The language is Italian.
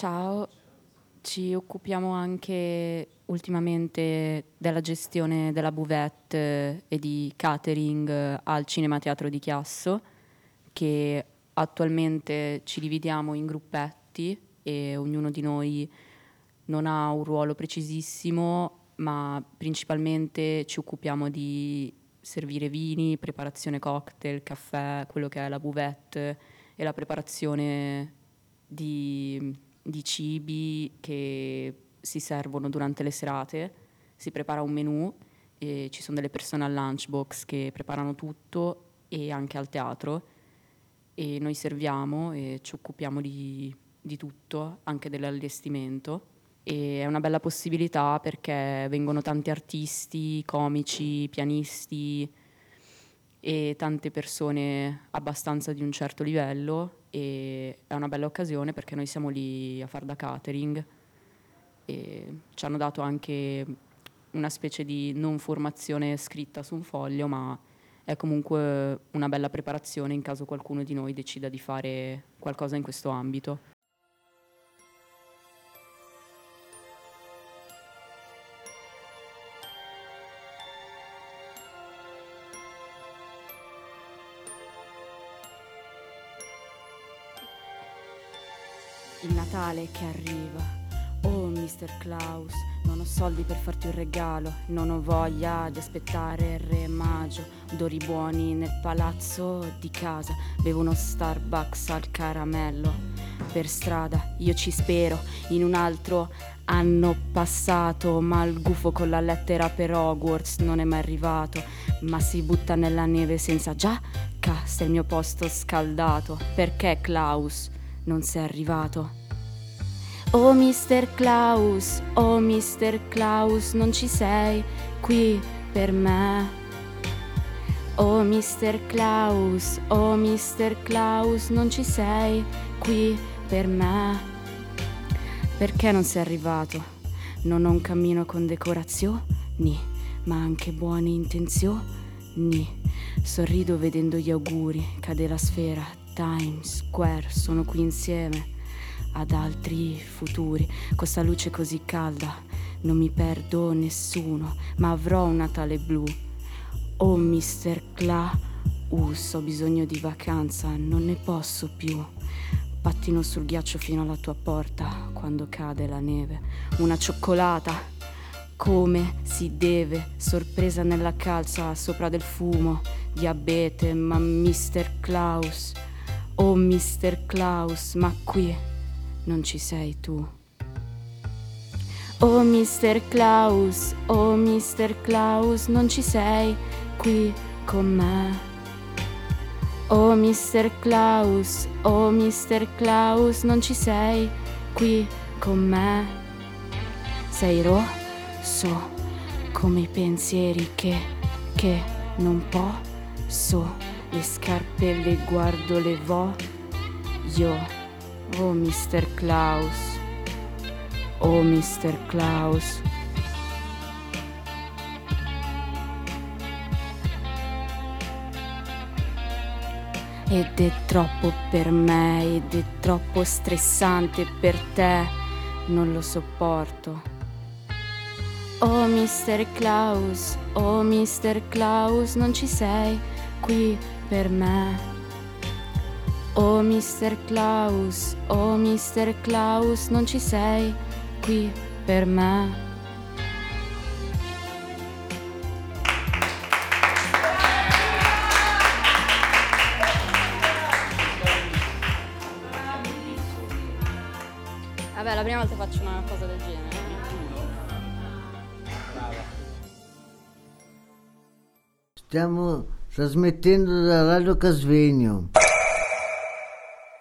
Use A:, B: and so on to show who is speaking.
A: Ciao, ci occupiamo anche ultimamente della gestione della buvette e di catering al Cinema Teatro di Chiasso, che attualmente ci dividiamo in gruppetti e ognuno di noi non ha un ruolo precisissimo, ma principalmente ci occupiamo di servire vini, preparazione cocktail, caffè, quello che è la buvette e la preparazione di cibi che si servono durante le serate. Si prepara un menù e ci sono delle persone al lunchbox che preparano tutto, e anche al teatro, e noi serviamo e ci occupiamo di tutto, anche dell'allestimento. E è una bella possibilità perché vengono tanti artisti, comici, pianisti e tante persone abbastanza di un certo livello, e è una bella occasione perché noi siamo lì a far da catering e ci hanno dato anche una specie di non formazione scritta su un foglio, ma è comunque una bella preparazione in caso qualcuno di noi decida di fare qualcosa in questo ambito. Il Natale che arriva. Oh, Mr. Klaus, non ho soldi per farti un regalo, non ho voglia di aspettare il Re Maggio. Odori buoni nel palazzo di casa, bevo uno Starbucks al caramello. Per strada io ci spero, in un altro anno passato, ma il gufo con la lettera per Hogwarts non è mai arrivato. Ma si butta nella neve senza giacca, sta il mio posto scaldato. Perché Klaus non sei arrivato? Oh Mr. Klaus, oh Mr. Klaus, non ci sei qui per me. Oh Mr. Klaus, oh Mr. Klaus, non ci sei qui per me. Perché non sei arrivato? Non ho un cammino con decorazioni, ma anche buone intenzioni. Sorrido vedendo gli auguri, cade la sfera, Times Square, sono qui insieme ad altri futuri. Questa luce così calda, non mi perdo nessuno, ma avrò un Natale blu. Oh Mr. Klaus, ho bisogno di vacanza, non ne posso più. Pattino sul ghiaccio fino alla tua porta quando cade la neve. Una cioccolata, come si deve, sorpresa nella calza sopra del fumo di abete. Ma Mr. Klaus, oh Mr. Klaus, ma qui non ci sei tu. Oh Mr. Klaus, oh Mr. Klaus, non ci sei qui con me. Oh Mr. Klaus, oh Mr. Klaus, non ci sei qui con me. Sei rosso come i pensieri che non posso. Le scarpe le guardo, le voglio. Oh Mr. Klaus, oh Mr. Klaus. Ed è troppo per me, ed è troppo stressante per te, non lo sopporto. Oh Mr. Klaus, oh Mr. Klaus, non ci sei qui per me. Oh Mr. Klaus, oh Mr. Klaus, non ci sei qui per me. Vabbè, la prima volta faccio una cosa del genere.
B: Stiamo trasmettendo da Radio Casvegno.